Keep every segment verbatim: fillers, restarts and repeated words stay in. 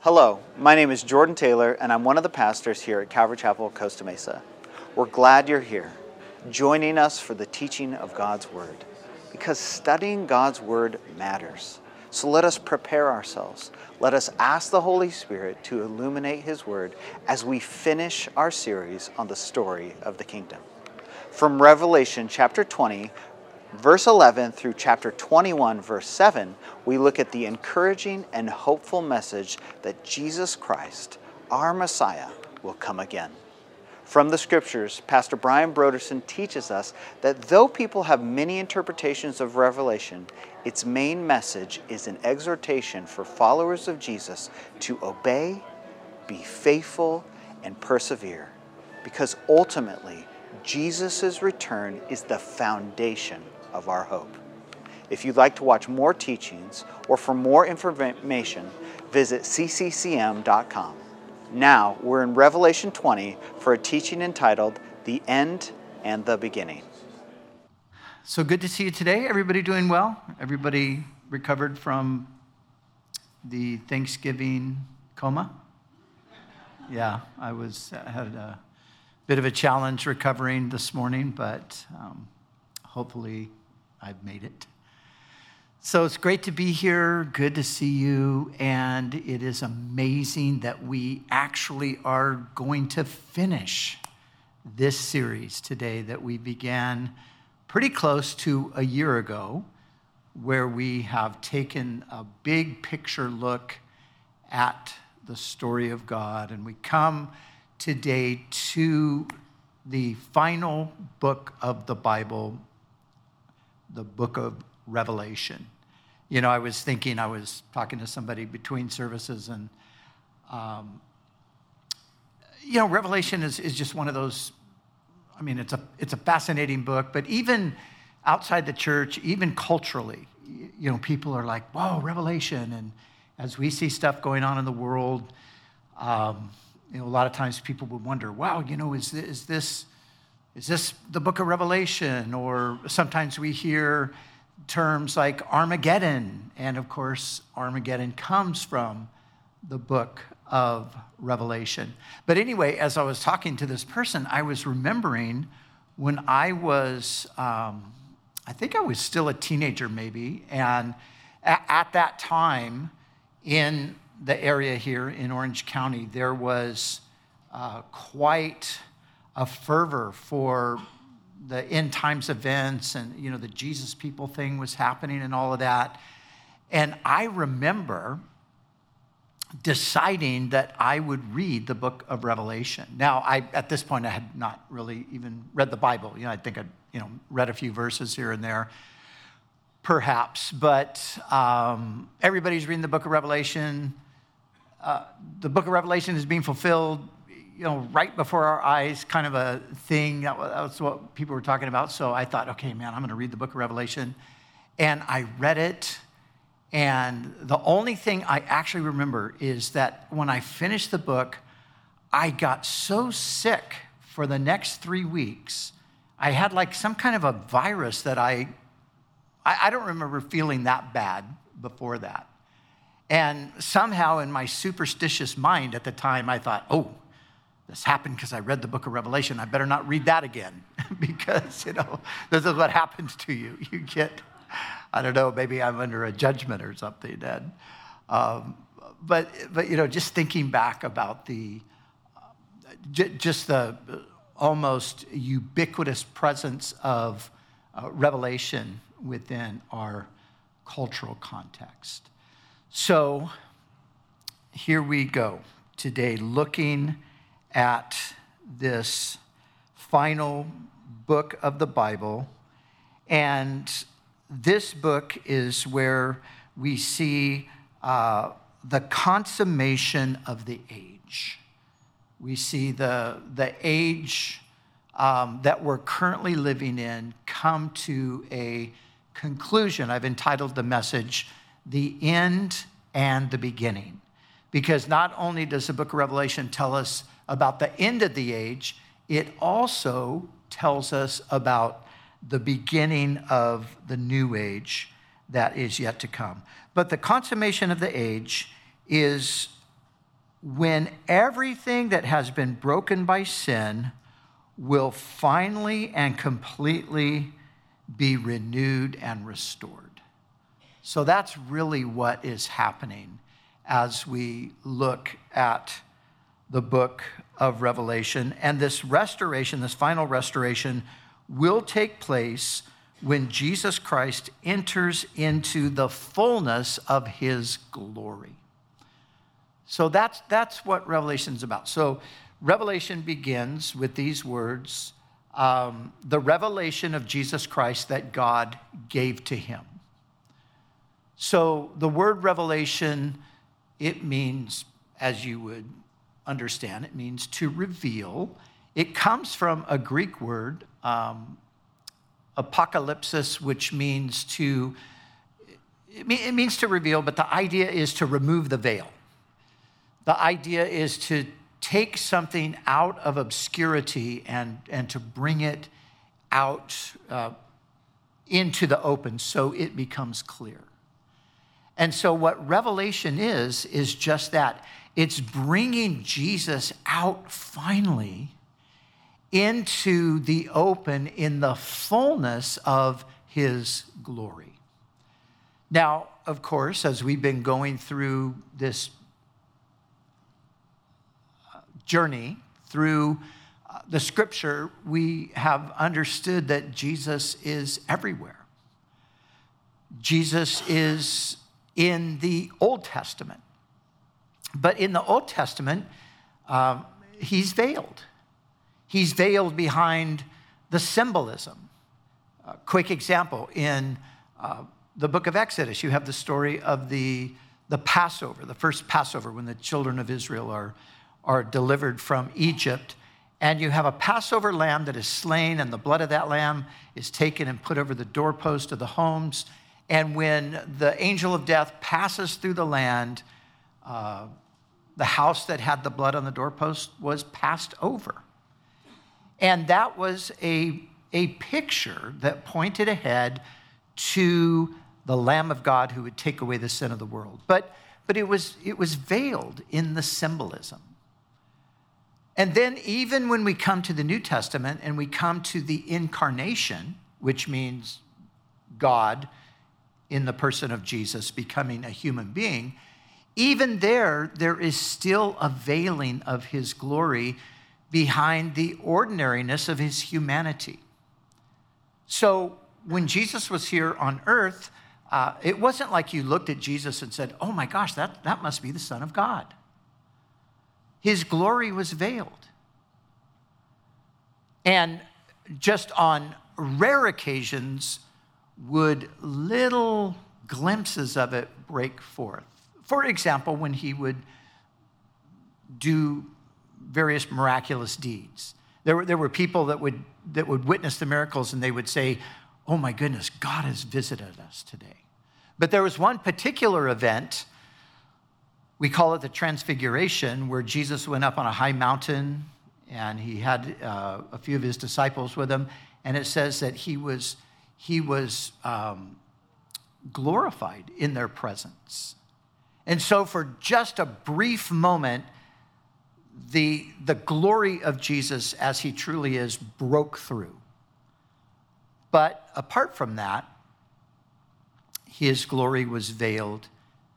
Hello, my name is Jordan Taylor, and I'm one of the pastors here at Calvary Chapel, Costa Mesa. We're glad you're here, joining us for the teaching of God's Word, because studying God's Word matters. So let us prepare ourselves. Let us ask the Holy Spirit to illuminate His Word as we finish our series on the story of the kingdom. From Revelation chapter twenty, verse eleven through chapter twenty-one, verse seven, we look at the encouraging and hopeful message that Jesus Christ, our Messiah, will come again. From the scriptures, Pastor Brian Broderson teaches us that though people have many interpretations of Revelation, its main message is an exhortation for followers of Jesus to obey, be faithful, and persevere, because ultimately, Jesus' return is the foundation of our hope. If you'd like to watch more teachings or for more information, visit c c c m dot com. Now we're in Revelation twenty for a teaching entitled The End and the Beginning. So good to see you today. Everybody doing well? Everybody recovered from the Thanksgiving coma? Yeah, I was I had a bit of a challenge recovering this morning, but um, hopefully I've made it. So it's great to be here, good to see you, and it is amazing that we actually are going to finish this series today that we began pretty close to a year ago, where we have taken a big picture look at the story of God, and we come today to the final book of the Bible, the book of Revelation. You know, I was thinking, I was talking to somebody between services, and, um, you know, Revelation is, is just one of those, I mean, it's a it's a fascinating book, but even outside the church, even culturally, you know, people are like, whoa, Revelation. And as we see stuff going on in the world, um, you know, a lot of times people would wonder, wow, you know, is this, is this, is this the book of Revelation? Or sometimes we hear terms like Armageddon. And of course, Armageddon comes from the book of Revelation. But anyway, as I was talking to this person, I was remembering when I was, um, I think I was still a teenager maybe. And at, at that time in the area here in Orange County, there was uh, quite a fervor for the end times events, and you know, the Jesus people thing was happening and all of that. And I remember deciding that I would read the book of Revelation. Now, I at this point I had not really even read the Bible. You know, I think I'd you know read a few verses here and there, perhaps. But um, everybody's reading the book of Revelation. Uh, the book of Revelation is being fulfilled, you know, right before our eyes, kind of a thing. That was what people were talking about. So I thought, okay, man, I'm going to read the book of Revelation. And I read it. And the only thing I actually remember is that when I finished the book, I got so sick for the next three weeks. I had like some kind of a virus that I, I, I don't remember feeling that bad before that. And somehow in my superstitious mind at the time, I thought, oh, this happened because I read the book of Revelation. I better not read that again because, you know, this is what happens to you. You get, I don't know, maybe I'm under a judgment or something. And, um, but, but, you know, just thinking back about the, uh, j- just the almost ubiquitous presence of uh, Revelation within our cultural context. So here we go today, looking at this final book of the Bible. And this book is where we see uh, the consummation of the age. We see the, the age um, that we're currently living in come to a conclusion. I've entitled the message, The End and the Beginning. Because not only does the book of Revelation tell us about the end of the age, it also tells us about the beginning of the new age that is yet to come. But the consummation of the age is when everything that has been broken by sin will finally and completely be renewed and restored. So that's really what is happening as we look at the book of Revelation. And this restoration, this final restoration, will take place when Jesus Christ enters into the fullness of his glory. So that's, that's what Revelation is about. So Revelation begins with these words, um, the revelation of Jesus Christ that God gave to him. So the word revelation, it means, as you would understand, it means to reveal. It comes from a Greek word, um, apocalypsis, which means to, it means to reveal, but the idea is to remove the veil. The idea is to take something out of obscurity and, and to bring it out uh, into the open so it becomes clear. And so what Revelation is, is just that. It's bringing Jesus out finally into the open in the fullness of his glory. Now, of course, as we've been going through this journey through the scripture, we have understood that Jesus is everywhere. Jesus is in the Old Testament. But in the Old Testament, uh, he's veiled. He's veiled behind the symbolism. A quick example, in uh, the book of Exodus, you have the story of the, the Passover, the first Passover, when the children of Israel are, are delivered from Egypt. And you have a Passover lamb that is slain, and the blood of that lamb is taken and put over the doorpost of the homes. And when the angel of death passes through the land, uh, the house that had the blood on the doorpost was passed over. And that was a, a picture that pointed ahead to the Lamb of God who would take away the sin of the world. But, but it was, it was veiled in the symbolism. And then even when we come to the New Testament and we come to the incarnation, which means God in the person of Jesus becoming a human being, even there, there is still a veiling of his glory behind the ordinariness of his humanity. So when Jesus was here on earth, uh, it wasn't like you looked at Jesus and said, oh my gosh, that, that must be the Son of God. His glory was veiled. And just on rare occasions would little glimpses of it break forth. For example, when he would do various miraculous deeds. There were, there were people that would, that would witness the miracles and they would say, oh my goodness, God has visited us today. But there was one particular event, we call it the Transfiguration, where Jesus went up on a high mountain and he had uh, a few of his disciples with him. And it says that he was, he was um, glorified in their presence. And so for just a brief moment, the, the glory of Jesus as he truly is broke through. But apart from that, his glory was veiled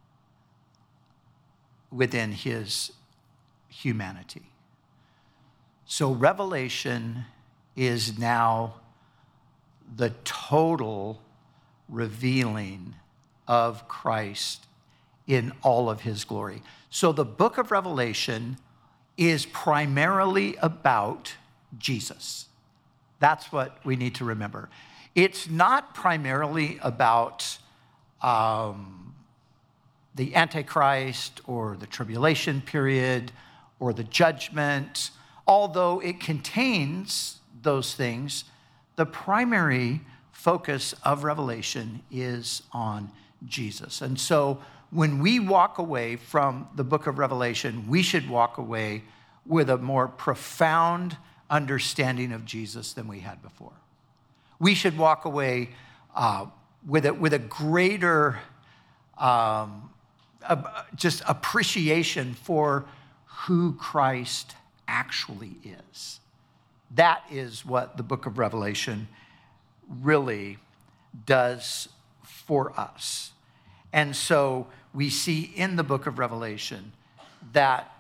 within his humanity. So Revelation is now the total revealing of Christ in all of his glory. So the book of Revelation is primarily about Jesus. That's what we need to remember. It's not primarily about um, the Antichrist or the tribulation period or the judgment. Although it contains those things, the primary focus of Revelation is on Jesus. And so when we walk away from the book of Revelation, we should walk away with a more profound understanding of Jesus than we had before. We should walk away uh, with, a, with a greater um, uh, just appreciation for who Christ actually is. That is what the book of Revelation really does for us. And so we see in the book of Revelation that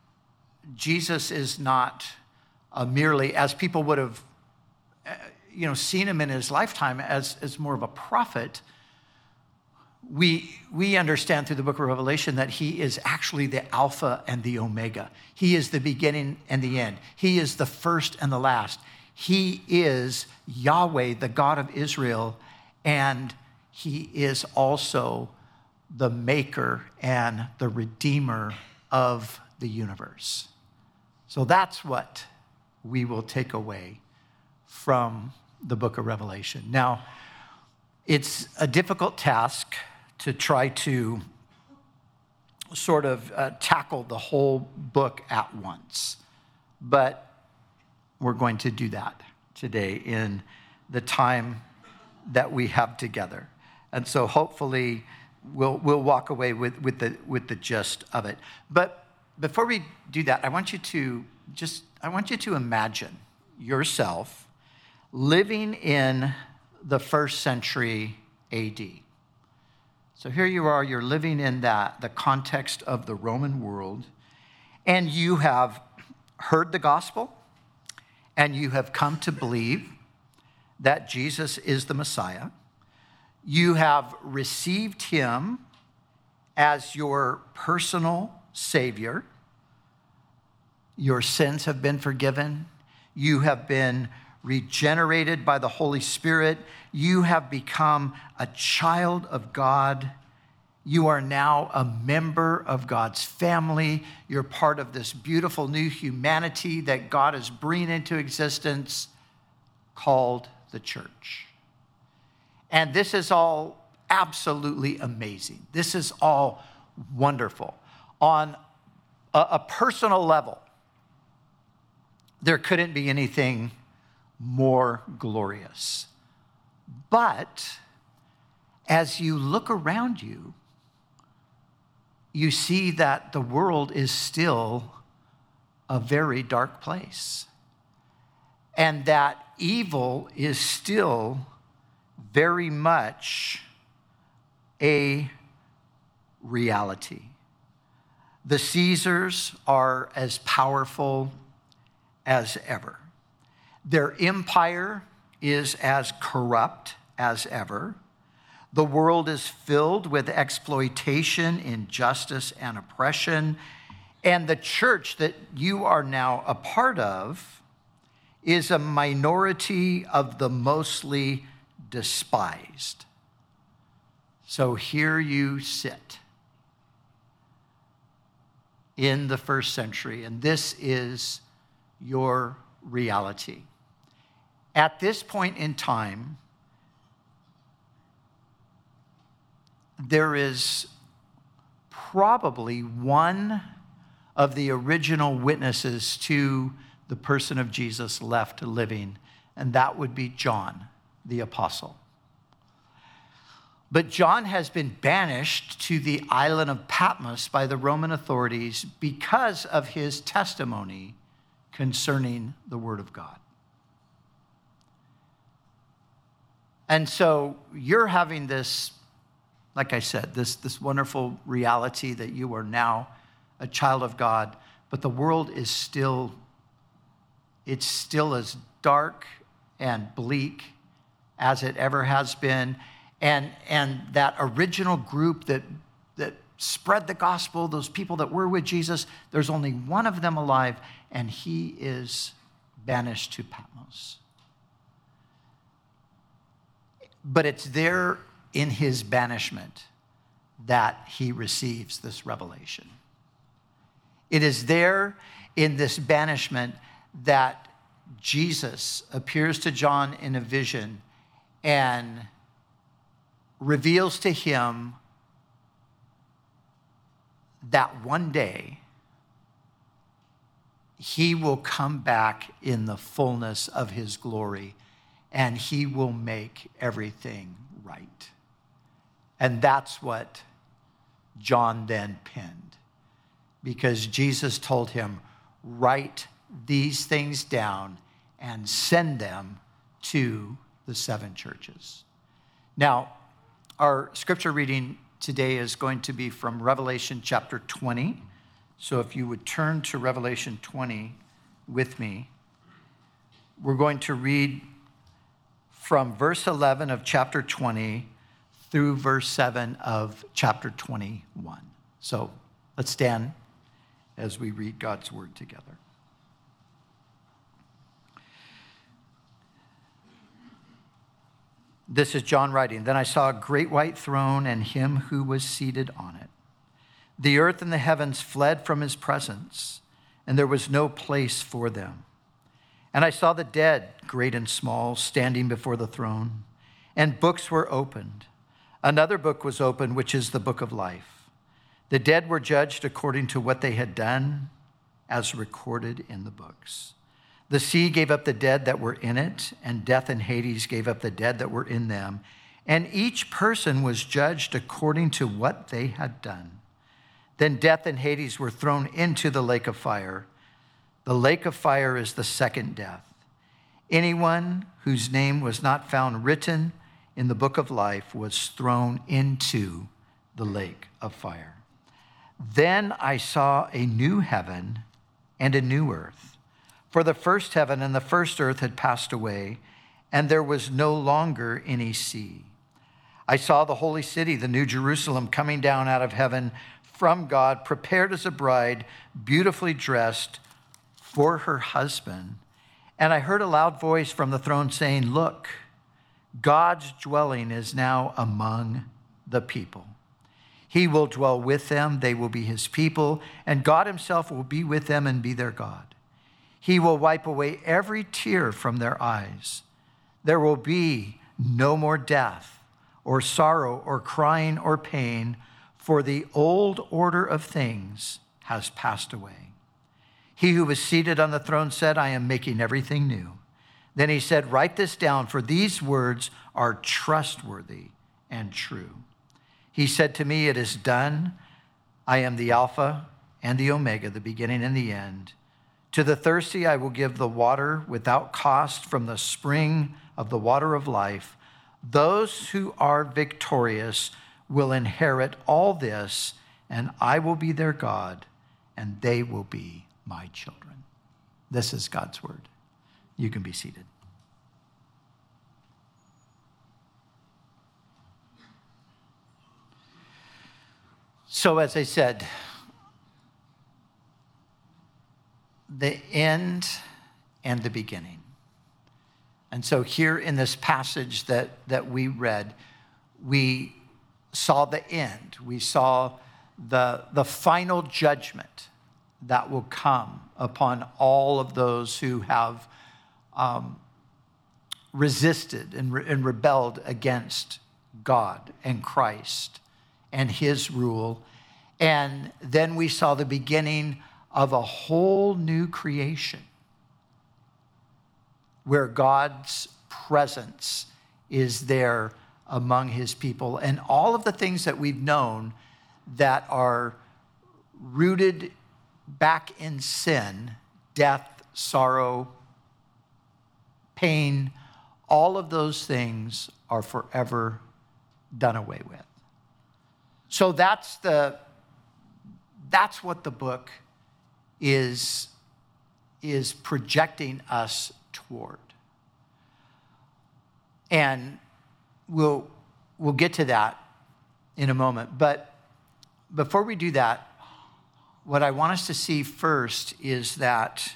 Jesus is not uh, merely, as people would have uh, you know, seen him in his lifetime as, as more of a prophet. We, we understand through the book of Revelation that he is actually the Alpha and the Omega. He is the beginning and the end. He is the first and the last. He is Yahweh, the God of Israel, and he is also the maker and the redeemer of the universe. So that's what we will take away from the book of Revelation. Now, it's a difficult task to try to sort of uh, tackle the whole book at once, but we're going to do that today in the time that we have together. And so hopefully we'll we'll walk away with, with the with the gist of it. But before we do that, I want you to just I want you to imagine yourself living in the first century A D. So here you are, you're living in that, the context of the Roman world, and you have heard the gospel, and you have come to believe that Jesus is the Messiah. You have received him as your personal Savior. Your sins have been forgiven. You have been regenerated by the Holy Spirit. You have become a child of God. You are now a member of God's family. You're part of this beautiful new humanity that God is bringing into existence called the church. And this is all absolutely amazing. This is all wonderful. On a, a personal level, there couldn't be anything more glorious. But as you look around you, you see that the world is still a very dark place, and that evil is still very much a reality. The Caesars are as powerful as ever. Their empire is as corrupt as ever. The world is filled with exploitation, injustice, and oppression. And the church that you are now a part of is a minority of the mostly despised. So here you sit in the first century, and this is your reality. At this point in time, there is probably one of the original witnesses to the person of Jesus left living, and that would be John, the apostle. But John has been banished to the island of Patmos by the Roman authorities because of his testimony concerning the Word of God. And so you're having this, like I said, this, this wonderful reality that you are now a child of God, but the world is still, it's still as dark and bleak as it ever has been. And, and that original group that, that spread the gospel, those people that were with Jesus, there's only one of them alive, and he is banished to Patmos. But it's there in his banishment that he receives this revelation. It is there in this banishment that Jesus appears to John in a vision and reveals to him that one day he will come back in the fullness of his glory, and he will make everything right. And that's what John then penned. because Jesus told him, write these things down and send them to the seven churches. Now, our scripture reading today is going to be from Revelation chapter twenty. So if you would turn to Revelation twenty with me, we're going to read from verse eleven of chapter twenty through verse seven of chapter twenty-one. So let's stand as we read God's word together. This is John writing. Then I saw a great white throne and him who was seated on it. The earth and the heavens fled from his presence, and there was no place for them. And I saw the dead, great and small, standing before the throne, and books were opened. Another book was opened, which is the book of life. The dead were judged according to what they had done, as recorded in the books. The sea gave up the dead that were in it, and death and Hades gave up the dead that were in them. And each person was judged according to what they had done. Then death and Hades were thrown into the lake of fire. The lake of fire is the second death. Anyone whose name was not found written in the book of life was thrown into the lake of fire. Then I saw a new heaven and a new earth. For the first heaven and the first earth had passed away, and there was no longer any sea. I saw the holy city, the new Jerusalem, coming down out of heaven from God, prepared as a bride, beautifully dressed for her husband. And I heard a loud voice from the throne saying, look, God's dwelling is now among the people. He will dwell with them, they will be his people, and God himself will be with them and be their God. He will wipe away every tear from their eyes. There will be no more death or sorrow or crying or pain, for the old order of things has passed away. He who was seated on the throne said, I am making everything new. Then he said, write this down, for these words are trustworthy and true. He said to me, it is done. I am the Alpha and the Omega, the beginning and the end. To the thirsty I will give the water without cost from the spring of the water of life. Those who are victorious will inherit all this, and I will be their God, and they will be my children. This is God's word. You can be seated. So as I said, the end and the beginning. And so here in this passage that, that we read, we saw the end. We saw the, the final judgment that will come upon all of those who have um, resisted and, re- and rebelled against God and Christ and his rule. And then we saw the beginning of a whole new creation where God's presence is there among his people. And all of the things that we've known that are rooted back in sin, death, sorrow, pain, all of those things are forever done away with. So that's the that's what the book is, is projecting us toward. And we'll, we'll get to that in a moment. But before we do that, what I want us to see first is that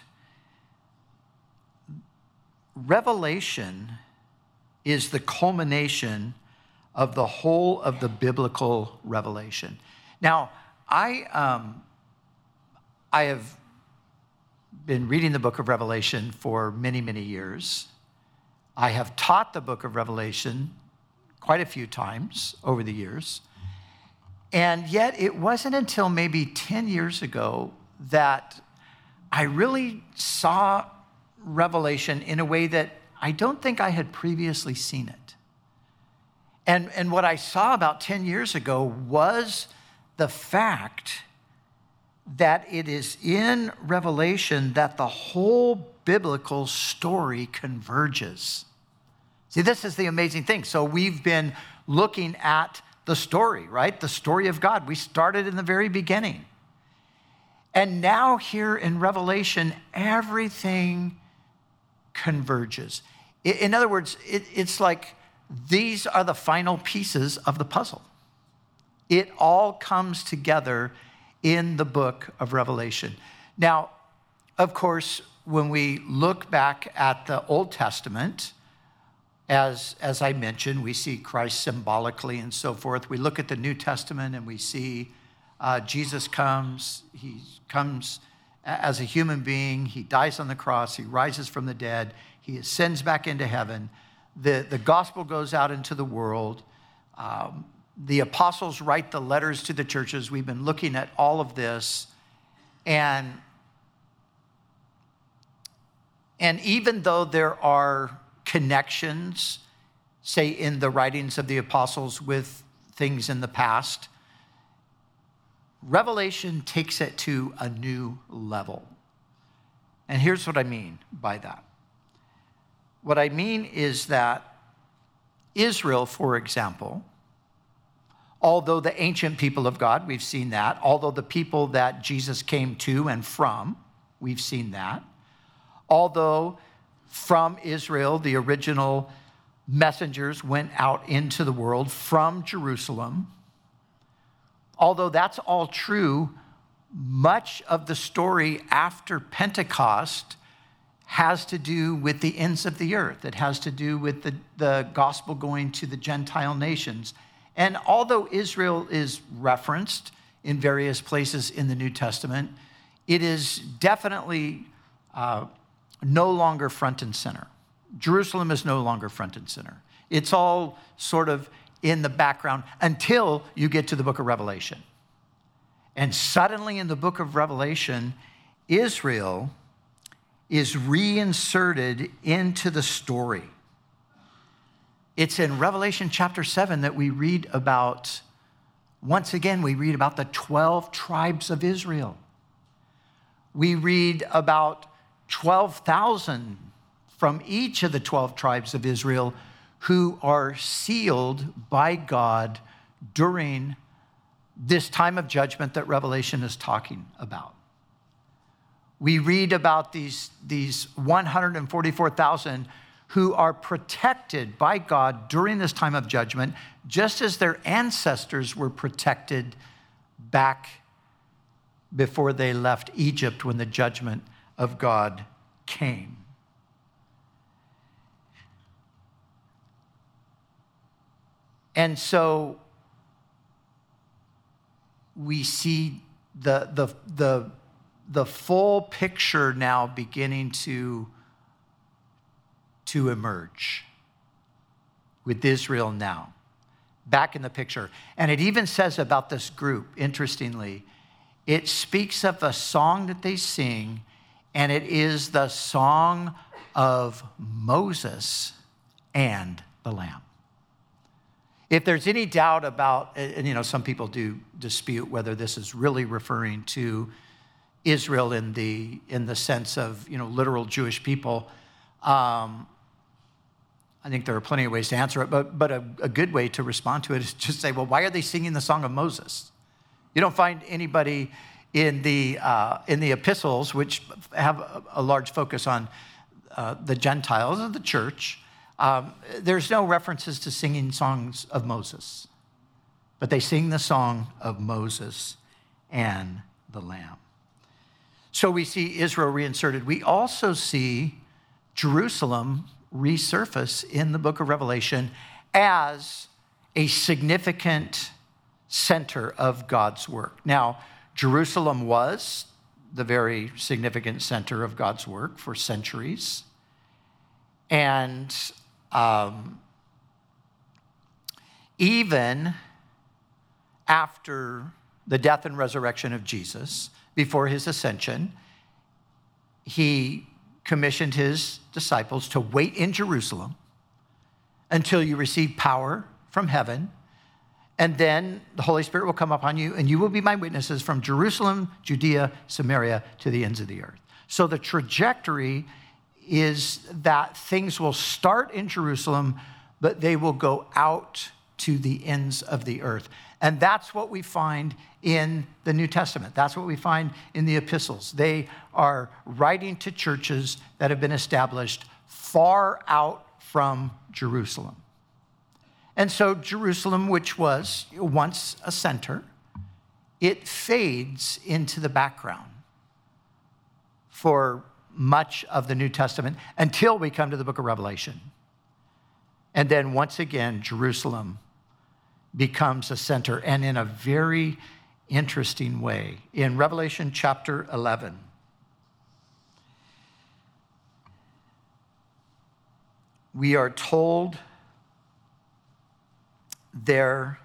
Revelation is the culmination of the whole of the biblical revelation. Now, I um, I have been reading the book of Revelation for many, many years. I have taught the book of Revelation quite a few times over the years. And yet it wasn't until maybe ten years ago that I really saw Revelation in a way that I don't think I had previously seen it. And, and what I saw about ten years ago was the fact that it is in Revelation that the whole biblical story converges. See, this is the amazing thing. So we've been looking at the story, right? The story of God. We started in the very beginning. And now here in Revelation, everything converges. In other words, it, it's like these are the final pieces of the puzzle. It all comes together in the book of Revelation. Now, of course, when we look back at the Old Testament, as, as I mentioned, we see Christ symbolically and so forth. We look at the New Testament and we see uh, Jesus comes. He comes as a human being. He dies on the cross. He rises from the dead. He ascends back into heaven. The, the gospel goes out into the world. Um, the apostles write the letters to the churches. We've been looking at all of this. And, and even though there are connections, say, in the writings of the apostles with things in the past, Revelation takes it to a new level. And here's what I mean by that. What I mean is that Israel, for example, although the ancient people of God, we've seen that, although the people that Jesus came to and from, we've seen that, although from Israel, the original messengers went out into the world from Jerusalem, although that's all true, much of the story after Pentecost has to do with the ends of the earth. It has to do with the, the gospel going to the Gentile nations. And although Israel is referenced in various places in the New Testament, it is definitely uh, no longer front and center. Jerusalem is no longer front and center. It's all sort of in the background until you get to the book of Revelation. And suddenly in the book of Revelation, Israel is reinserted into the story. It's in Revelation chapter seven that we read about, once again, we read about the twelve tribes of Israel. We read about twelve thousand from each of the twelve tribes of Israel who are sealed by God during this time of judgment that Revelation is talking about. We read about these, these one hundred forty-four thousand who are protected by God during this time of judgment, just as their ancestors were protected back before they left Egypt when the judgment of God came. And so we see the, the, the, the full picture now beginning to, to emerge with Israel now, back in the picture. And it even says about this group, interestingly, it speaks of a song that they sing, and it is the song of Moses and the Lamb. If there's any doubt about, and you know, some people do dispute whether this is really referring to Israel in the in the sense of, you know, literal Jewish people, um, I think there are plenty of ways to answer it, but, but a, a good way to respond to it is just say, well, why are they singing the song of Moses? You don't find anybody in the uh, in the epistles, which have a, a large focus on uh, the Gentiles of the church. Um, there's no references to singing songs of Moses, but they sing the song of Moses and the Lamb. So we see Israel reinserted. We also see Jerusalem resurface in the book of Revelation as a significant center of God's work. Now, Jerusalem was the very significant center of God's work for centuries. And um, even after the death and resurrection of Jesus, before his ascension, he commissioned his disciples to wait in Jerusalem until you receive power from heaven. And then the Holy Spirit will come upon you, and you will be my witnesses from Jerusalem, Judea, Samaria, to the ends of the earth. So the trajectory is that things will start in Jerusalem, but they will go out to the ends of the earth. And that's what we find in the New Testament. That's what we find in the epistles. They are writing to churches that have been established far out from Jerusalem. And so Jerusalem, which was once a center, it fades into the background for much of the New Testament until we come to the book of Revelation. And then once again, Jerusalem becomes a center, and in a very interesting way. In Revelation chapter eleven, we are told there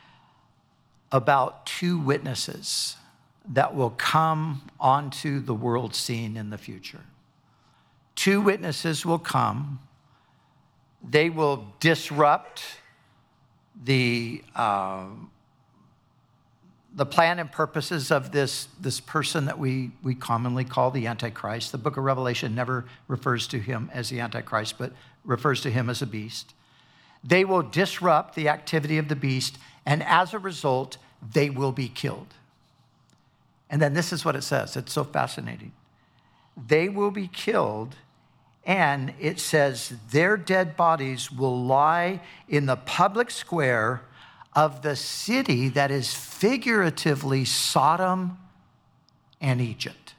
about two witnesses that will come onto the world scene in the future. Two witnesses will come. They will disrupt the uh, the plan and purposes of this, this person that we, we commonly call the Antichrist. The book of Revelation never refers to him as the Antichrist, but refers to him as a beast. They will disrupt the activity of the beast, and as a result, they will be killed. And then this is what it says. It's so fascinating. They will be killed, and it says their dead bodies will lie in the public square of the city that is figuratively Sodom and Egypt.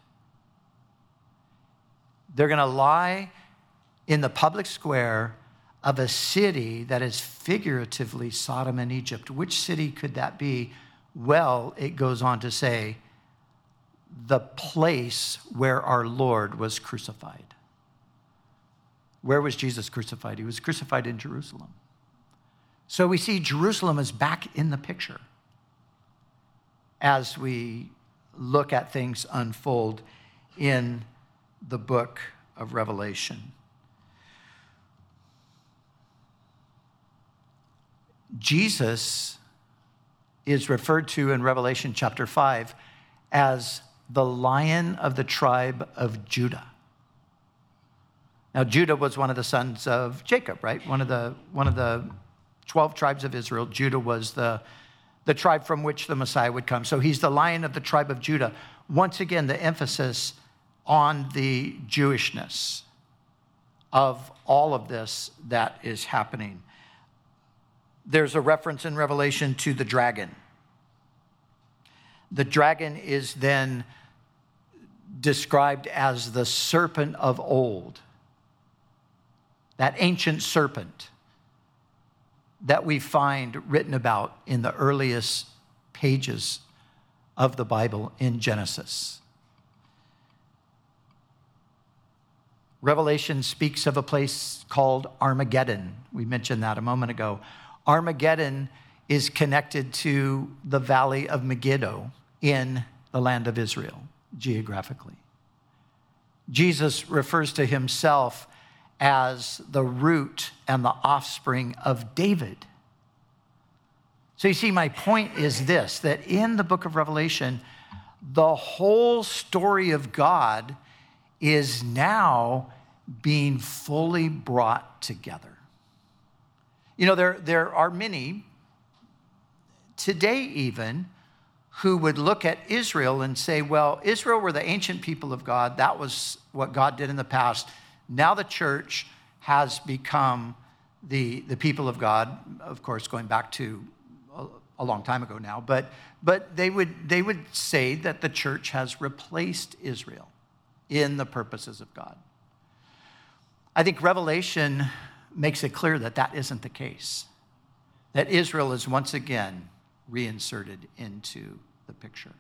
They're going to lie in the public square of a city that is figuratively Sodom and Egypt. Which city could that be? Well, it goes on to say, the place where our Lord was crucified. Where was Jesus crucified? He was crucified in Jerusalem. So we see Jerusalem is back in the picture as we look at things unfold in the book of Revelation. Jesus is referred to in Revelation chapter five as the Lion of the tribe of Judah. Now, Judah was one of the sons of Jacob, right? One of the, one of the twelve tribes of Israel. Judah was the, the tribe from which the Messiah would come. So he's the Lion of the tribe of Judah. Once again, the emphasis on the Jewishness of all of this that is happening. There's a reference in Revelation to the dragon. The dragon is then described as the serpent of old, that ancient serpent that we find written about in the earliest pages of the Bible in Genesis. Revelation speaks of a place called Armageddon. We mentioned that a moment ago. Armageddon is connected to the valley of Megiddo in the land of Israel, geographically. Jesus refers to himself as the root and the offspring of David. So you see, my point is this, that in the book of Revelation, the whole story of God is now being fully brought together. You know, there, there are many today even who would look at Israel and say, well, Israel were the ancient people of God. That was what God did in the past. Now the church has become the, the people of God, of course, going back to a, a long time ago now. But, but they would, they would say that the church has replaced Israel in the purposes of God. I think Revelation makes it clear that that isn't the case, that Israel is once again reinserted into the picture.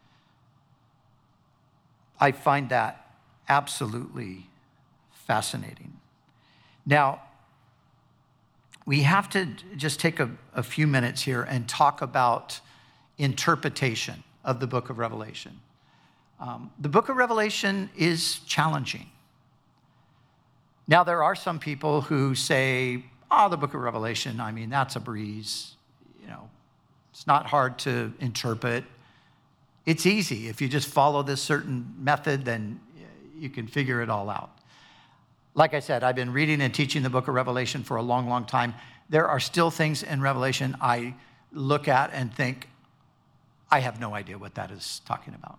I find that absolutely fascinating. Now, we have to just take a, a few minutes here and talk about interpretation of the book of Revelation. Um, the book of Revelation is challenging. Now, there are some people who say, oh, the book of Revelation, I mean, that's a breeze. You know, It's not hard to interpret. It's easy. If you just follow this certain method, then you can figure it all out. Like I said, I've been reading and teaching the book of Revelation for a long, long time. There are still things in Revelation I look at and think, I have no idea what that is talking about.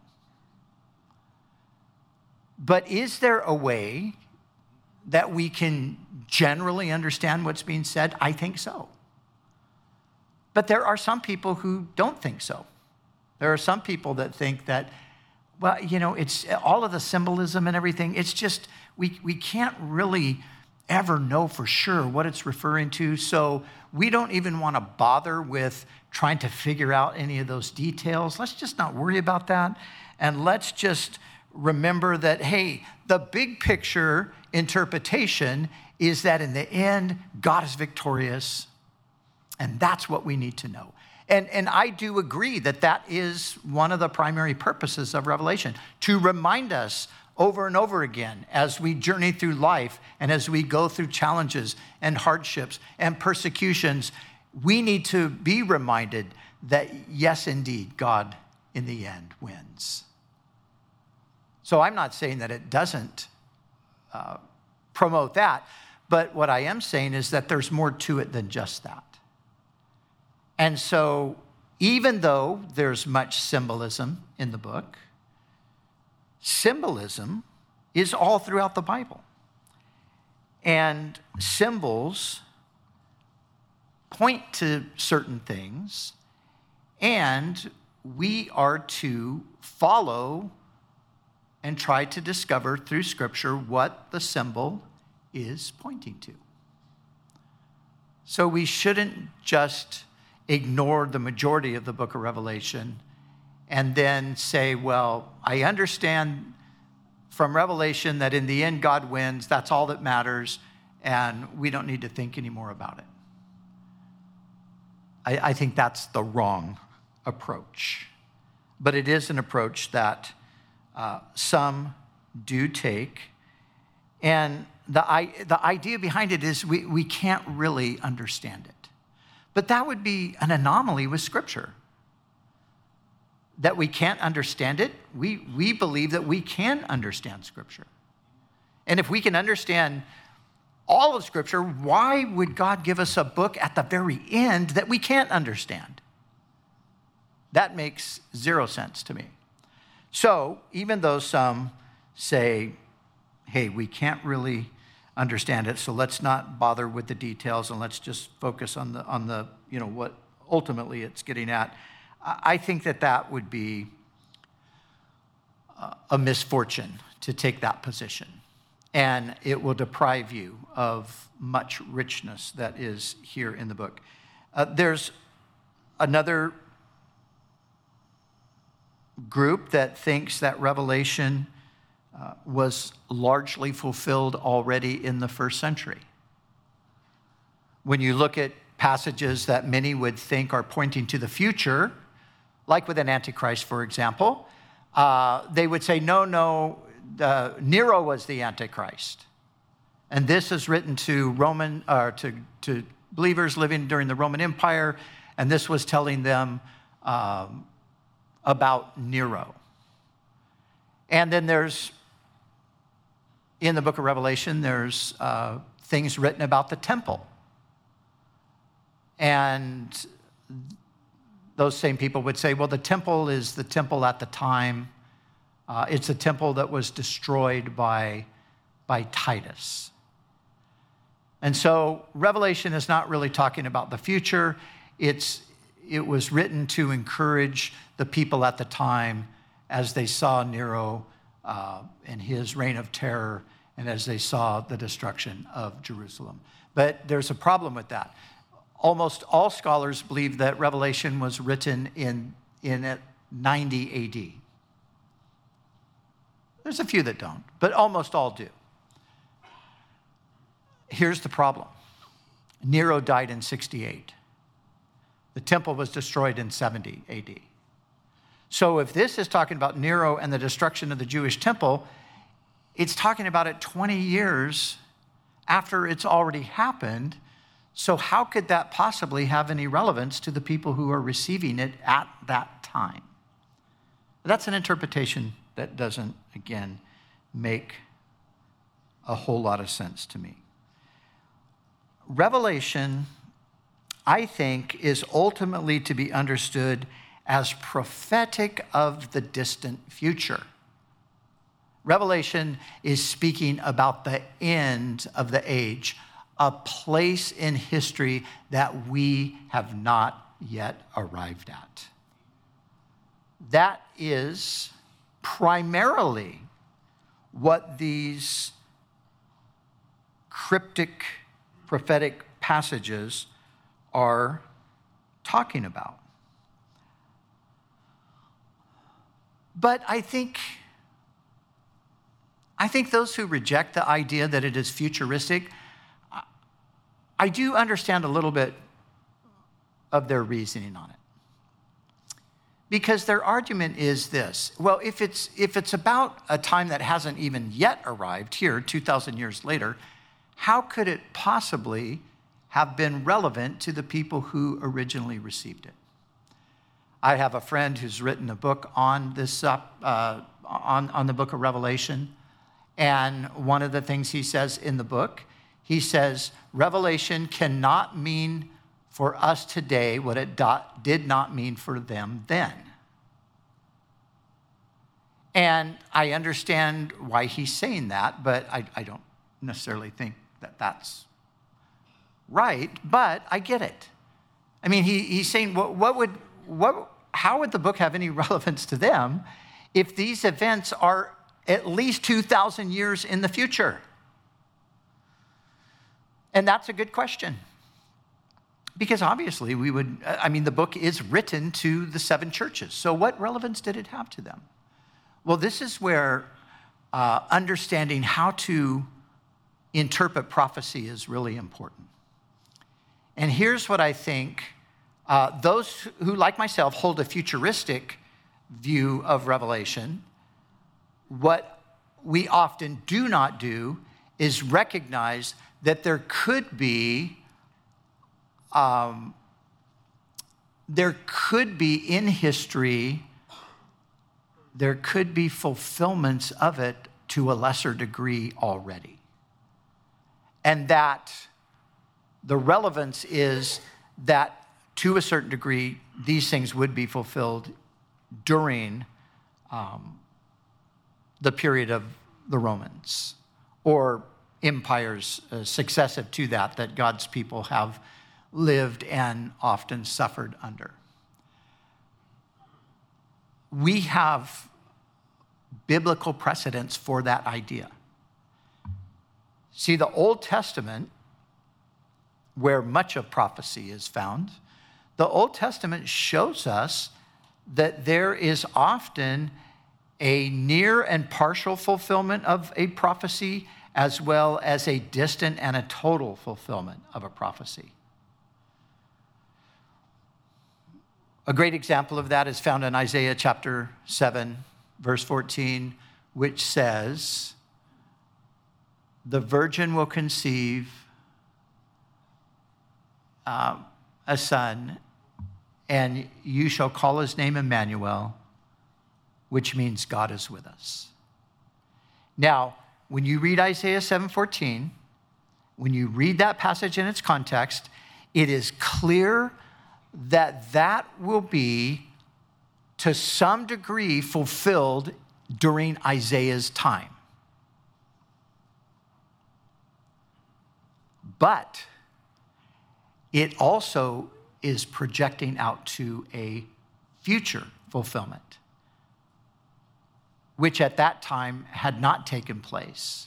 But is there a way that we can generally understand what's being said? I think so. But there are some people who don't think so. There are some people that think that, well, you know, it's all of the symbolism and everything. It's just, we, we can't really ever know for sure what it's referring to. So we don't even want to bother with trying to figure out any of those details. Let's just not worry about that. And let's just remember that, hey, the big picture interpretation is that in the end, God is victorious. And that's what we need to know. And, and I do agree that that is one of the primary purposes of Revelation, to remind us over and over again as we journey through life and as we go through challenges and hardships and persecutions, we need to be reminded that, yes, indeed, God in the end wins. So I'm not saying that it doesn't uh, promote that, but what I am saying is that there's more to it than just that. And so even though there's much symbolism in the book, symbolism is all throughout the Bible. And symbols point to certain things, and we are to follow and try to discover through Scripture what the symbol is pointing to. So we shouldn't just ignore the majority of the book of Revelation and then say, well, I understand from Revelation that in the end God wins, that's all that matters, and we don't need to think anymore about it. I, I think that's the wrong approach. But it is an approach that uh, some do take. And the, I, the idea behind it is we, we can't really understand it. But that would be an anomaly with Scripture. That we can't understand it. We, we believe that we can understand Scripture. And if we can understand all of Scripture, why would God give us a book at the very end that we can't understand? That makes zero sense to me. So even though some say, hey, we can't really understand it, so let's not bother with the details and let's just focus on the, on the, you know, what ultimately it's getting at. I think that that would be a misfortune to take that position. And it will deprive you of much richness that is here in the book. Uh, there's another group that thinks that Revelation uh, was largely fulfilled already in the first century. When you look at passages that many would think are pointing to the future, like with an Antichrist, for example, uh, they would say, no, no, uh, Nero was the Antichrist. And this is written to Roman, uh, to, to believers living during the Roman Empire, and this was telling them um, about Nero. And then there's, in the book of Revelation, there's uh, things written about the temple. And those same people would say, well, the temple is the temple at the time. Uh, it's a temple that was destroyed by, by Titus. And so Revelation is not really talking about the future. It's, it was written to encourage the people at the time as they saw Nero uh, and his reign of terror and as they saw the destruction of Jerusalem. But there's a problem with that. Almost all scholars believe that Revelation was written in, in ninety A D. There's a few that don't, but almost all do. Here's the problem. Nero died in sixty-eight. The temple was destroyed in seventy A D. So if this is talking about Nero and the destruction of the Jewish temple, it's talking about it twenty years after it's already happened. So how could that possibly have any relevance to the people who are receiving it at that time? That's an interpretation that doesn't, again, make a whole lot of sense to me. Revelation, I think, is ultimately to be understood as prophetic of the distant future. Revelation is speaking about the end of the age, a place in history that we have not yet arrived at. That is primarily what these cryptic prophetic passages are talking about. But I think, I think those who reject the idea that it is futuristic, I do understand a little bit of their reasoning on it. Because their argument is this: well, if it's, if it's about a time that hasn't even yet arrived here, two thousand years later, how could it possibly have been relevant to the people who originally received it? I have a friend who's written a book on this, uh, on, on the book of Revelation. And one of the things he says in the book, he says, Revelation cannot mean for us today what it do- did not mean for them then. And I understand why he's saying that, but I, I don't necessarily think that that's right, but I get it. I mean, he, he's saying, what, what would, what, how would the book have any relevance to them if these events are at least two thousand years in the future? And that's a good question. Because obviously we would, I mean, the book is written to the seven churches. So what relevance did it have to them? Well, this is where uh, understanding how to interpret prophecy is really important. And here's what I think uh, those who, like myself, hold a futuristic view of Revelation, what we often do not do is recognize that there could be um, there could be in history, there could be fulfillments of it to a lesser degree already. And that the relevance is that to a certain degree, these things would be fulfilled during um, the period of the Romans or empires uh, successive to that, that God's people have lived and often suffered under. We have biblical precedents for that idea. See, the Old Testament, where much of prophecy is found, the Old Testament shows us that there is often a near and partial fulfillment of a prophecy, as well as a distant and a total fulfillment of a prophecy. A great example of that is found in Isaiah chapter seven, verse fourteen, which says, the virgin will conceive uh, a son, and you shall call his name Emmanuel, which means God is with us. Now, when you read Isaiah seven fourteen, when you read that passage in its context, it is clear that that will be, to some degree, fulfilled during Isaiah's time. But it also is projecting out to a future fulfillment, which at that time had not taken place.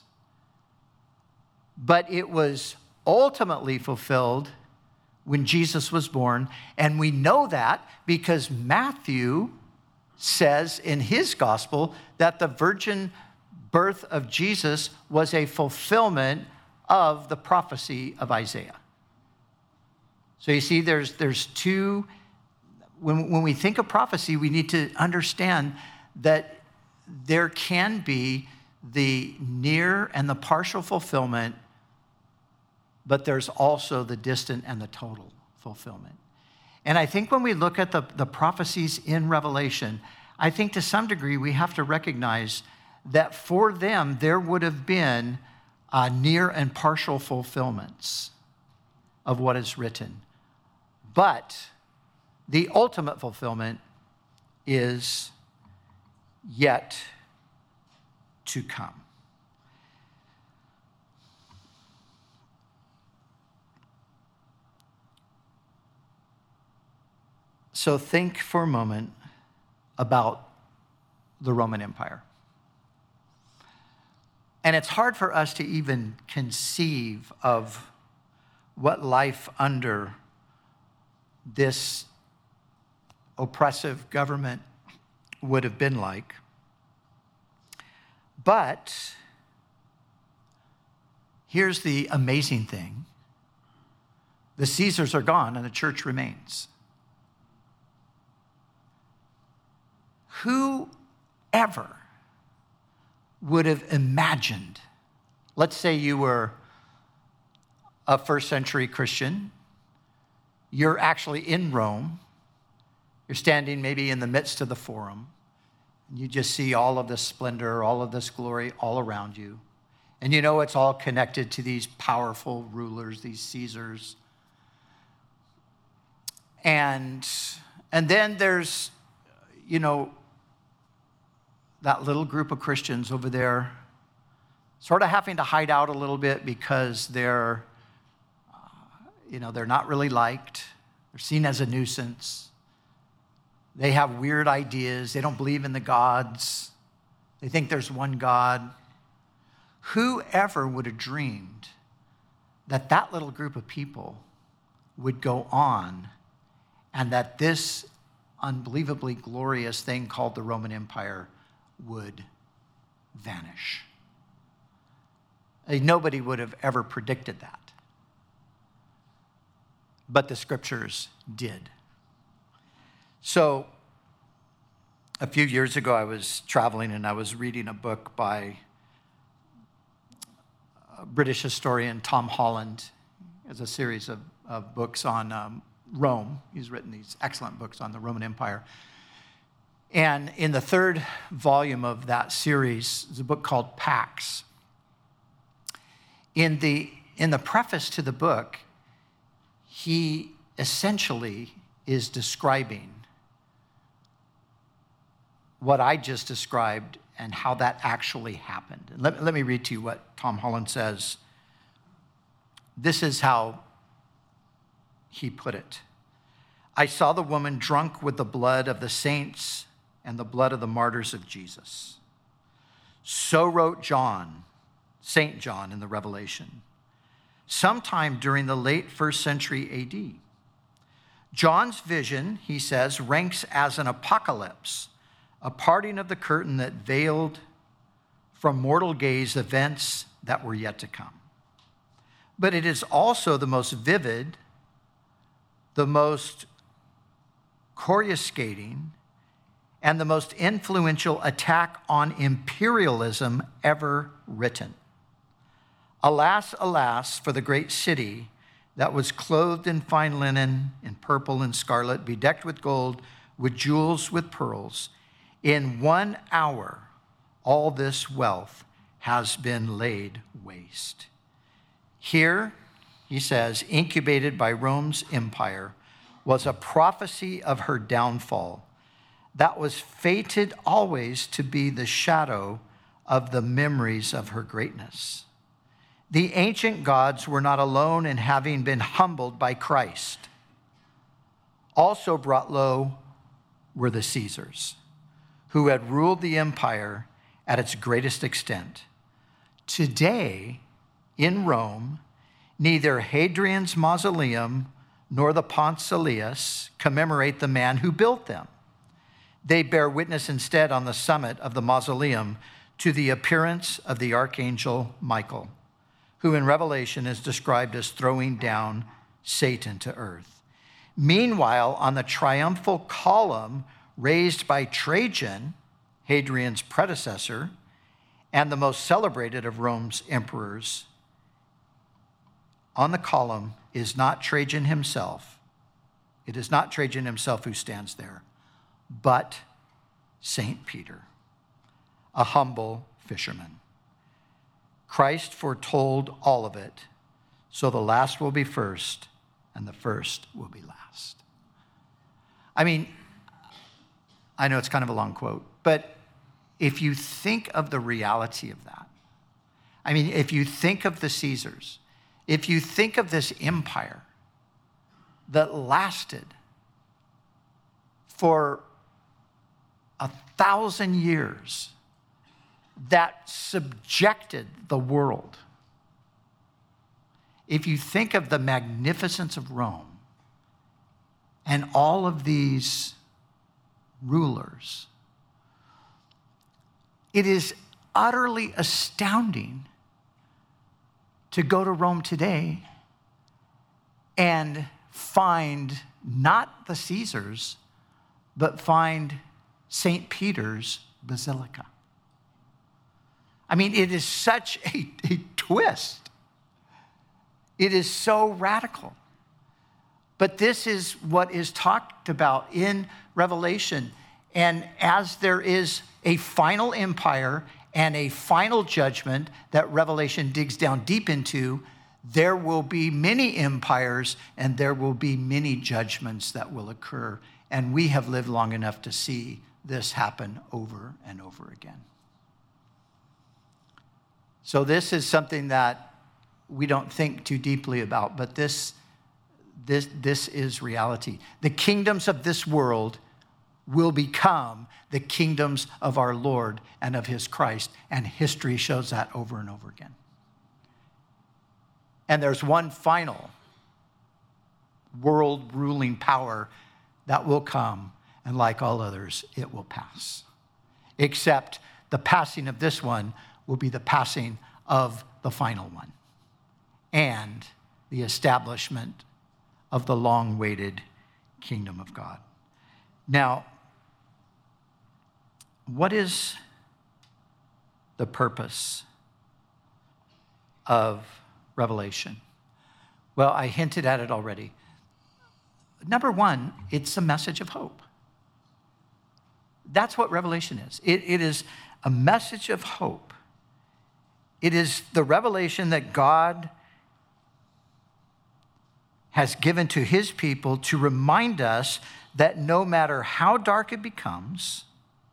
But it was ultimately fulfilled when Jesus was born, and we know that because Matthew says in his gospel that the virgin birth of Jesus was a fulfillment of the prophecy of Isaiah. So you see, there's, there's two, when, when we think of prophecy, we need to understand that there can be the near and the partial fulfillment but there's also the distant and the total fulfillment. And I think when we look at the, the prophecies in Revelation, I think to some degree we have to recognize that for them there would have been uh, near and partial fulfillments of what is written. But the ultimate fulfillment is yet to come. So think for a moment about the Roman Empire. And it's hard for us to even conceive of what life under this oppressive government would have been like. But here's the amazing thing. The Caesars are gone and the church remains. Who ever would have imagined, let's say you were a first century Christian, you're actually in Rome, you're standing maybe in the midst of the forum, and you just see all of this splendor, all of this glory all around you. And you know it's all connected to these powerful rulers, these Caesars. And, and then there's, you know, that little group of Christians over there sort of having to hide out a little bit because they're, uh, you know, they're not really liked. They're seen as a nuisance. They have weird ideas. They don't believe in the gods. They think there's one God. Whoever would have dreamed that that little group of people would go on and that this unbelievably glorious thing called the Roman Empire would vanish? Nobody would have ever predicted that. But the scriptures did. So, a few years ago, I was traveling and I was reading a book by a British historian Tom Holland. It's a series of, of books on um, Rome. He's written these excellent books on the Roman Empire. And in the third volume of that series is a book called Pax. In the, in the preface to the book, he essentially is describing what I just described and how that actually happened. And let, let me read to you what Tom Holland says. This is how he put it. I saw the woman drunk with the blood of the saints and the blood of the martyrs of Jesus. So wrote John, Saint John in the Revelation, sometime during the late first century A D. John's vision, he says, ranks as an apocalypse, a parting of the curtain that veiled from mortal gaze events that were yet to come. But it is also the most vivid, the most coruscating, and the most influential attack on imperialism ever written. Alas, alas, for the great city that was clothed in fine linen, in purple and scarlet, bedecked with gold, with jewels, with pearls. In one hour, all this wealth has been laid waste. Here, he says, incubated by Rome's empire, was a prophecy of her downfall that was fated always to be the shadow of the memories of her greatness. The ancient gods were not alone in having been humbled by Christ. Also brought low were the Caesars, who had ruled the empire at its greatest extent. Today, in Rome, neither Hadrian's mausoleum nor the Pont Salius commemorate the man who built them. They bear witness instead on the summit of the mausoleum to the appearance of the archangel Michael, who in Revelation is described as throwing down Satan to earth. Meanwhile, on the triumphal column raised by Trajan, Hadrian's predecessor, and the most celebrated of Rome's emperors, on the column is not Trajan himself. It is not Trajan himself who stands there, but Saint Peter, a humble fisherman. Christ foretold all of it, so the last will be first, and the first will be last. I mean, I know it's kind of a long quote, but if you think of the reality of that, I mean, if you think of the Caesars, if you think of this empire that lasted for a thousand years, that subjected the world, if you think of the magnificence of Rome and all of these rulers, it is utterly astounding to go to Rome today and find not the Caesars, but find Saint Peter's Basilica. I mean, it is such a, a twist. It is so radical. But this is what is talked about in Revelation. And as there is a final empire and a final judgment that Revelation digs down deep into, there will be many empires and there will be many judgments that will occur. And we have lived long enough to see this happen over and over again. So this is something that we don't think too deeply about, but this, this, this is reality. The kingdoms of this world will become the kingdoms of our Lord and of his Christ, and history shows that over and over again. And there's one final world-ruling power that will come, and like all others, it will pass. Except the passing of this one will be the passing of the final one and the establishment of the long-awaited kingdom of God. Now, what is the purpose of Revelation? Well, I hinted at it already. Number one, it's a message of hope. That's what Revelation is. It, it is a message of hope. It is the revelation that God has given to his people to remind us that no matter how dark it becomes,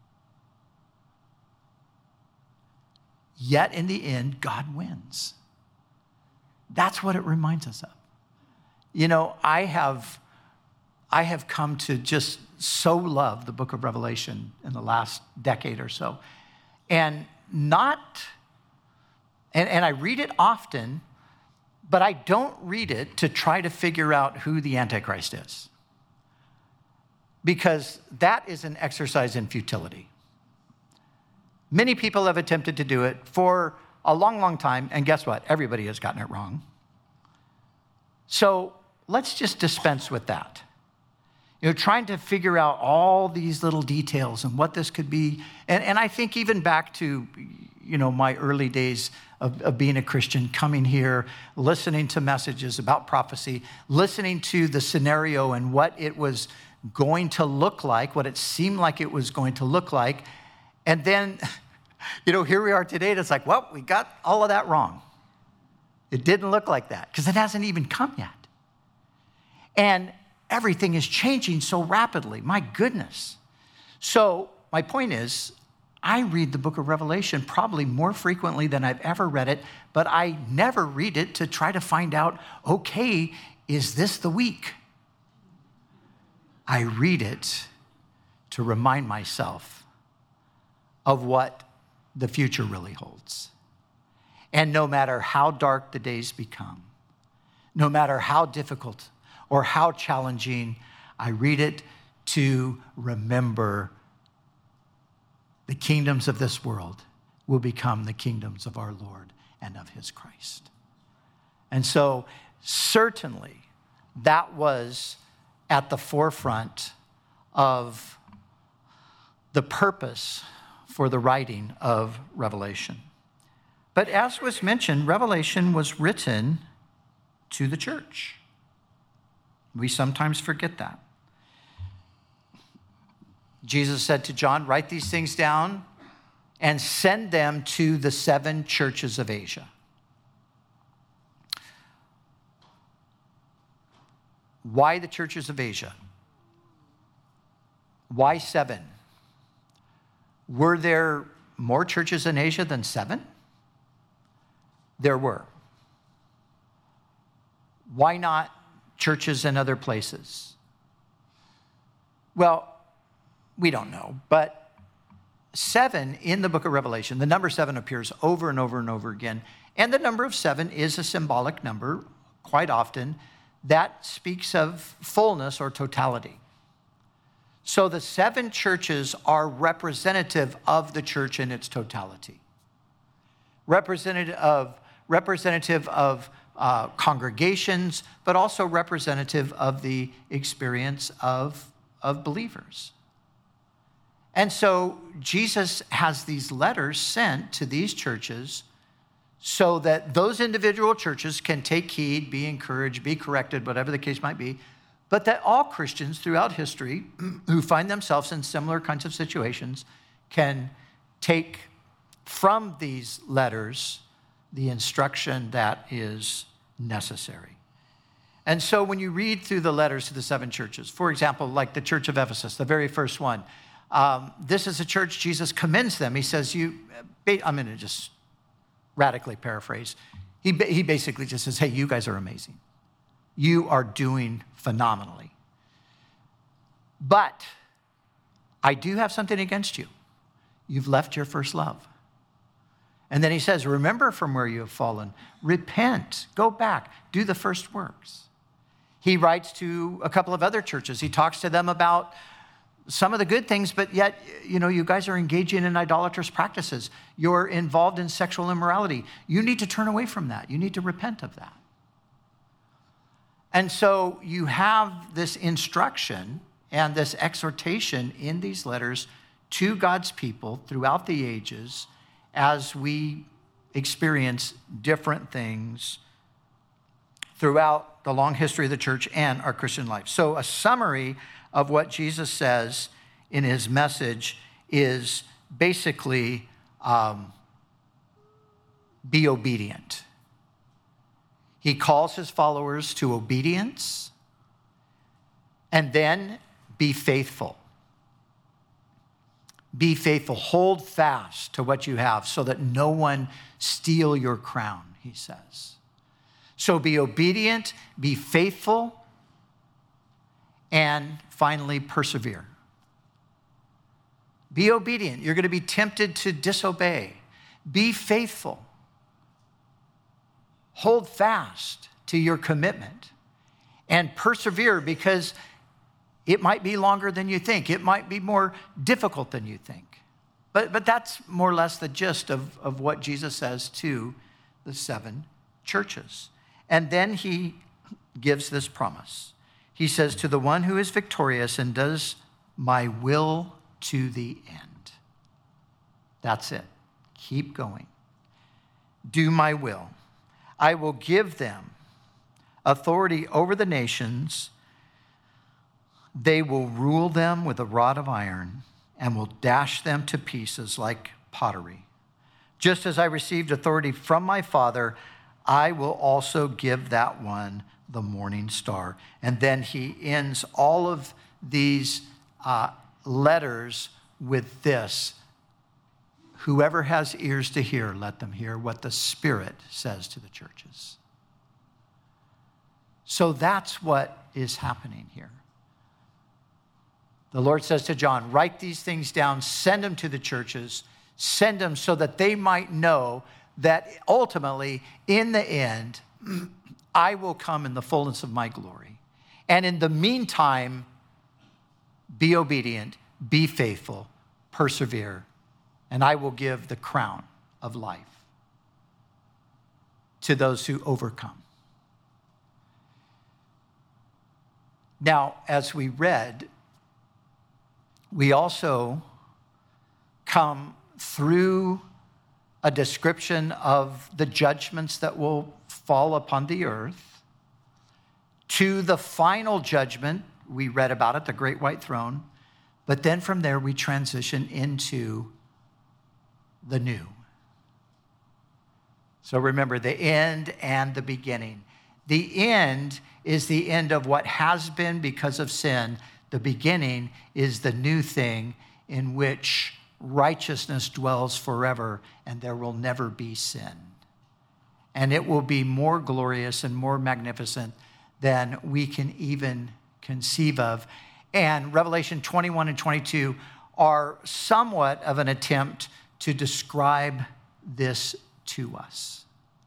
yet in the end, God wins. That's what it reminds us of. You know, I have, I have come to just so love the book of Revelation in the last decade or so. And not, and, and I read it often, but I don't read it to try to figure out who the Antichrist is. Because that is an exercise in futility. Many people have attempted to do it for a long, long time, and guess what? Everybody has gotten it wrong. So let's just dispense with that. You know, trying to figure out all these little details and what this could be. And, and I think even back to, you know, my early days of, of being a Christian, coming here, listening to messages about prophecy, listening to the scenario and what it was going to look like, what it seemed like it was going to look like. And then, you know, here we are today, and it's like, well, we got all of that wrong. It didn't look like that because it hasn't even come yet. And everything is changing so rapidly. My goodness. So my point is, I read the book of Revelation probably more frequently than I've ever read it, but I never read it to try to find out, okay, is this the week? I read it to remind myself of what the future really holds. And no matter how dark the days become, no matter how difficult or how challenging, I read it to remember the kingdoms of this world will become the kingdoms of our Lord and of his Christ. And so certainly that was at the forefront of the purpose for the writing of Revelation. But as was mentioned, Revelation was written to the church. We sometimes forget that. Jesus said to John, write these things down and send them to the seven churches of Asia. Why the churches of Asia? Why seven? Were there more churches in Asia than seven? There were. Why not churches in other places? Well, we don't know, but seven in the book of Revelation, the number seven appears over and over and over again, and the number of seven is a symbolic number quite often that speaks of fullness or totality. So the seven churches are representative of the church in its totality. Representative of, representative of uh, congregations, but also representative of the experience of, of believers. And so Jesus has these letters sent to these churches so that those individual churches can take heed, be encouraged, be corrected, whatever the case might be, but that all Christians throughout history who find themselves in similar kinds of situations can take from these letters the instruction that is necessary. And so when you read through the letters to the seven churches, for example, like the church of Ephesus, the very first one, um, this is a church, Jesus commends them. He says, "You," I'm going to just radically paraphrase. He, he basically just says, hey, you guys are amazing. You are doing phenomenally. But I do have something against you. You've left your first love. And then he says, remember from where you have fallen. Repent. Go back. Do the first works. He writes to a couple of other churches. He talks to them about some of the good things, but yet, you know, you guys are engaging in idolatrous practices. You're involved in sexual immorality. You need to turn away from that. You need to repent of that. And so you have this instruction and this exhortation in these letters to God's people throughout the ages as we experience different things throughout the long history of the church and our Christian life. So a summary of what Jesus says in his message is basically um, be obedient. He calls his followers to obedience and then be faithful. Be faithful. Hold fast to what you have so that no one steal your crown, he says. So be obedient, be faithful, and finally persevere. Be obedient. You're going to be tempted to disobey. Be faithful. Hold fast to your commitment and persevere because it might be longer than you think. It might be more difficult than you think. But, but that's more or less the gist of, of what Jesus says to the seven churches. And then he gives this promise. He says, to the one who is victorious and does my will to the end. That's it. Keep going. Do my will. I will give them authority over the nations. They will rule them with a rod of iron and will dash them to pieces like pottery. Just as I received authority from my Father, I will also give that one the morning star. And then he ends all of these uh, letters with this. Whoever has ears to hear, let them hear what the Spirit says to the churches. So that's what is happening here. The Lord says to John, write these things down, send them to the churches, send them so that they might know that ultimately, in the end, I will come in the fullness of my glory. And in the meantime, be obedient, be faithful, persevere, and I will give the crown of life to those who overcome. Now, as we read, we also come through a description of the judgments that will fall upon the earth. to the final judgment. We read about it, the great white throne. But then from there, we transition into the new. So remember, the end and the beginning. The end is the end of what has been because of sin. The beginning is the new thing in which righteousness dwells forever, and there will never be sin. And it will be more glorious and more magnificent than we can even conceive of. And Revelation twenty-one and twenty-two are somewhat of an attempt to describe this to us.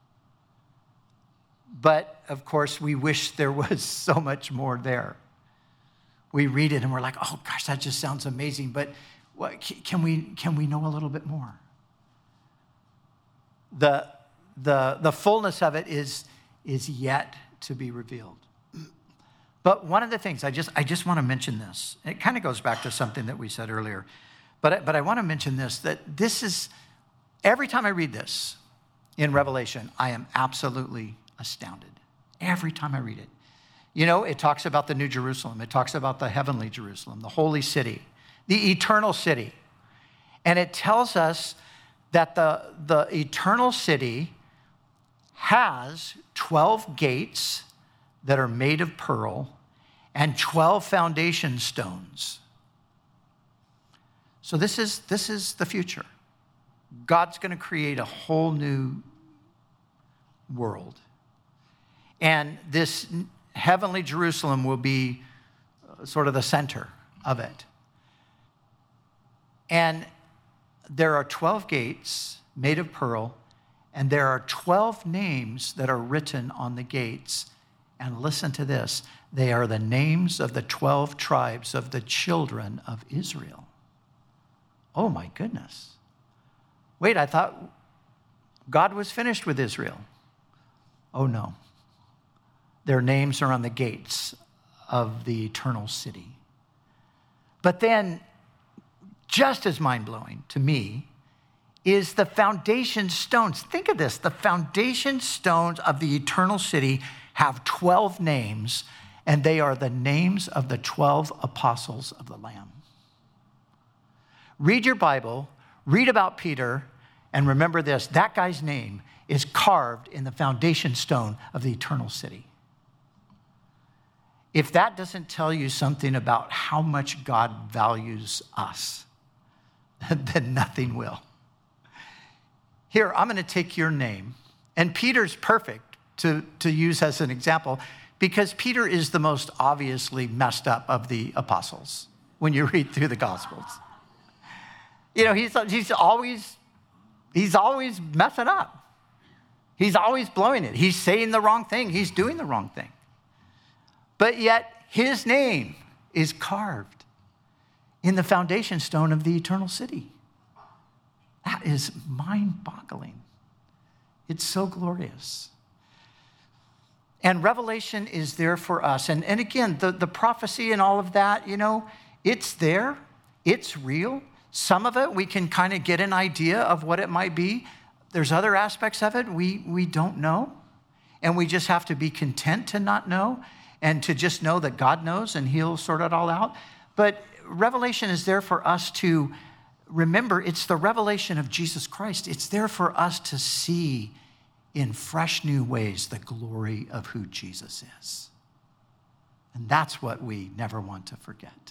But, of course, we wish there was so much more there. We read it and we're like, oh, gosh, that just sounds amazing. But what, can we, can we know a little bit more? The, the, the fullness of it is, is yet to be revealed. But one of the things, I just, I just want to mention this. It kind of goes back to something that we said earlier. But, but I want to mention this, that this is, every time I read this in Revelation, I am absolutely astounded. Every time I read it. You know, it talks about the New Jerusalem. It talks about the heavenly Jerusalem, the holy city, the eternal city. And it tells us that the, the eternal city has twelve gates that are made of pearl and twelve foundation stones. So this is, this is the future. God's going to create a whole new world. And this heavenly Jerusalem will be sort of the center of it. And there are twelve gates made of pearl, and there are twelve names that are written on the gates. And listen to this. They are the names of the twelve tribes of the children of Israel. Oh, my goodness. Wait, I thought God was finished with Israel. Oh, no. Their names are on the gates of the eternal city. But then, just as mind-blowing to me, is the foundation stones. Think of this. The foundation stones of the eternal city have twelve names, and they are the names of the twelve apostles of the Lamb. Read your Bible, read about Peter, and remember this. That guy's name is carved in the foundation stone of the eternal city. If that doesn't tell you something about how much God values us, then nothing will. Here, I'm going to take your name, and Peter's perfect to, to use as an example because Peter is the most obviously messed up of the apostles when you read through the Gospels. You know, he's, he's always, he's always messing up. He's always blowing it. He's saying the wrong thing. He's doing the wrong thing. But yet, his name is carved in the foundation stone of the eternal city. That is mind-boggling. It's so glorious. And Revelation is there for us. And, and again, the, the prophecy and all of that, you know, it's there. It's real. Some of it, we can kind of get an idea of what it might be. There's other aspects of it we, we don't know. And we just have to be content to not know and to just know that God knows and he'll sort it all out. But Revelation is there for us to remember. It's the revelation of Jesus Christ. It's there for us to see in fresh new ways the glory of who Jesus is. And that's what we never want to forget.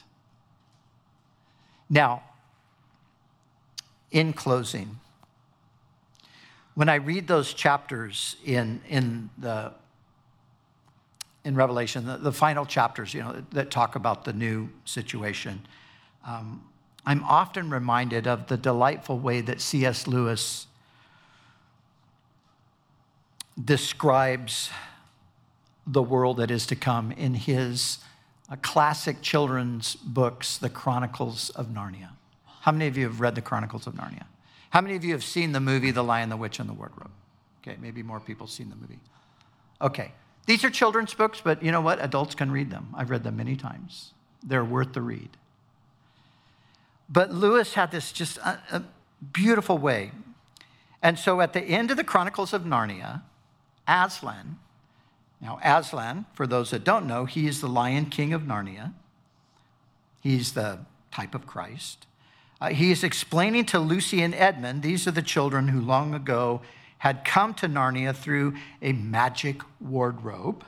Now, in closing, when I read those chapters in, in the in Revelation, the, the final chapters, you know, that talk about the new situation, um, I'm often reminded of the delightful way that C S Lewis describes the world that is to come in his uh, classic children's books, The Chronicles of Narnia. How many of you have read The Chronicles of Narnia? How many of you have seen the movie The Lion, the Witch, and the Wardrobe? Okay, maybe more people have seen the movie. Okay, these are children's books, but you know what? Adults can read them. I've read them many times. They're worth the read. But Lewis had this just a, a beautiful way. And so at the end of the Chronicles of Narnia, Aslan, Now, Aslan, for those that don't know, he is the Lion King of Narnia. He's the type of Christ. Uh, he is explaining to Lucy and Edmund, these are the children who long ago had come to Narnia through a magic wardrobe.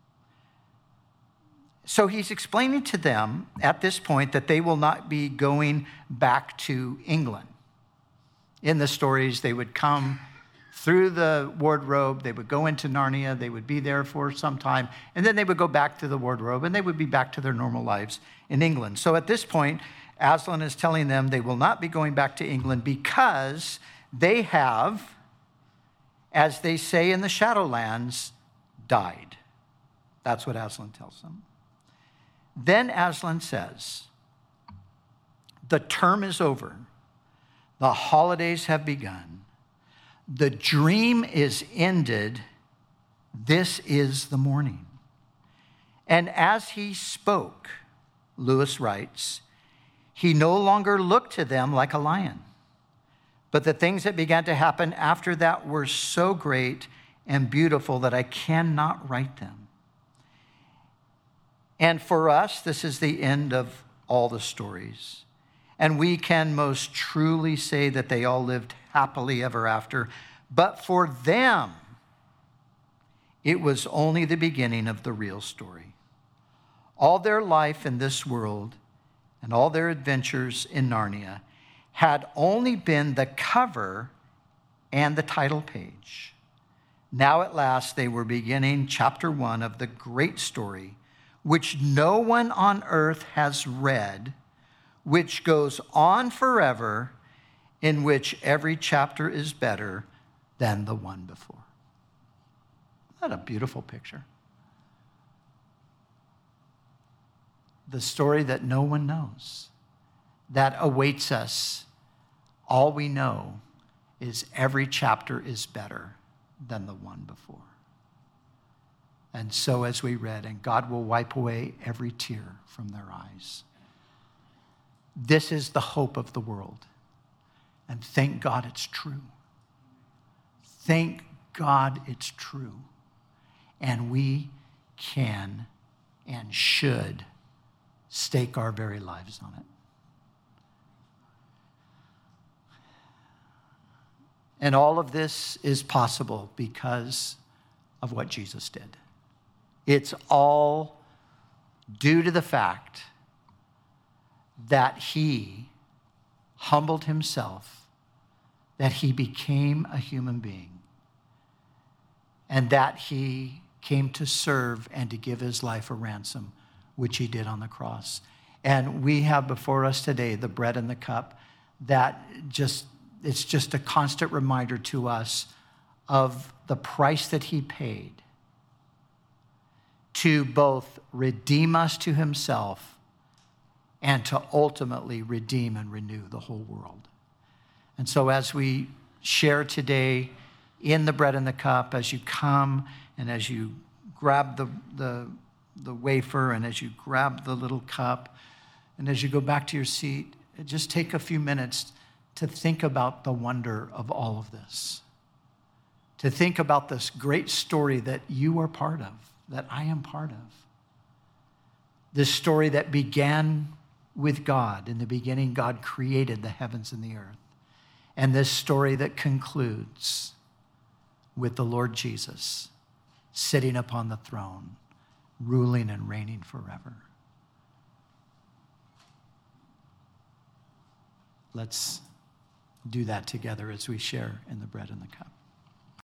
So he's explaining to them at this point that they will not be going back to England. In the stories, they would come through the wardrobe, they would go into Narnia, they would be there for some time, and then they would go back to the wardrobe, and they would be back to their normal lives in England. So at this point, Aslan is telling them they will not be going back to England because they have, as they say in the Shadowlands, died. That's what Aslan tells them. Then Aslan says, the term is over. The holidays have begun. The dream is ended. This is the morning. And as he spoke, Lewis writes, he no longer looked to them like a lion. But the things that began to happen after that were so great and beautiful that I cannot write them. And for us, this is the end of all the stories. And we can most truly say that they all lived happily ever after. But for them, it was only the beginning of the real story. All their life in this world and all their adventures in Narnia had only been the cover and the title page. Now at last they were beginning chapter one of the great story, which no one on earth has read, which goes on forever, in which every chapter is better than the one before. Isn't that a beautiful picture? The story that no one knows, that awaits us. All we know is every chapter is better than the one before. And so as we read, and God will wipe away every tear from their eyes. This is the hope of the world. And thank God it's true. Thank God it's true. And we can and should stake our very lives on it. And all of this is possible because of what Jesus did. It's all due to the fact that he humbled himself, that he became a human being, and that he came to serve and to give his life a ransom, which he did on the cross. And we have before us today the bread and the cup that just, it's just a constant reminder to us of the price that he paid to both redeem us to himself and to ultimately redeem and renew the whole world. And so as we share today in the bread and the cup, as you come and as you grab the, the, the wafer and as you grab the little cup and as you go back to your seat, just take a few minutes to think about the wonder of all of this. To think about this great story that you are part of, that I am part of. This story that began with God. In the beginning, God created the heavens and the earth. And this story that concludes with the Lord Jesus sitting upon the throne, ruling and reigning forever. Let's do that together as we share in the bread and the cup.